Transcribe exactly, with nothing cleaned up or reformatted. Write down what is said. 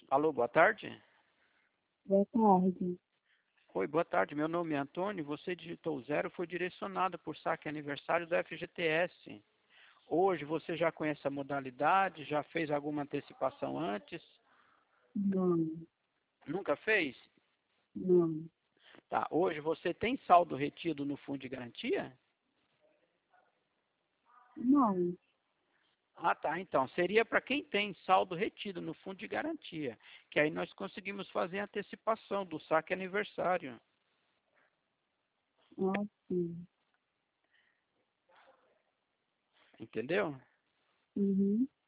Alô, boa tarde. Boa tarde. Oi, boa tarde. Meu nome é Antônio. Você digitou zero, foi direcionado por saque aniversário do F G T S. Hoje você já conhece a modalidade? Já fez alguma antecipação antes? Não, Nunca fez? não, Tá. Hoje você tem saldo retido no fundo de garantia? não. Ah, tá. Então, seria para quem tem saldo retido no fundo de garantia, que aí nós conseguimos fazer a antecipação do saque aniversário. Ah, sim. Entendeu? Uhum.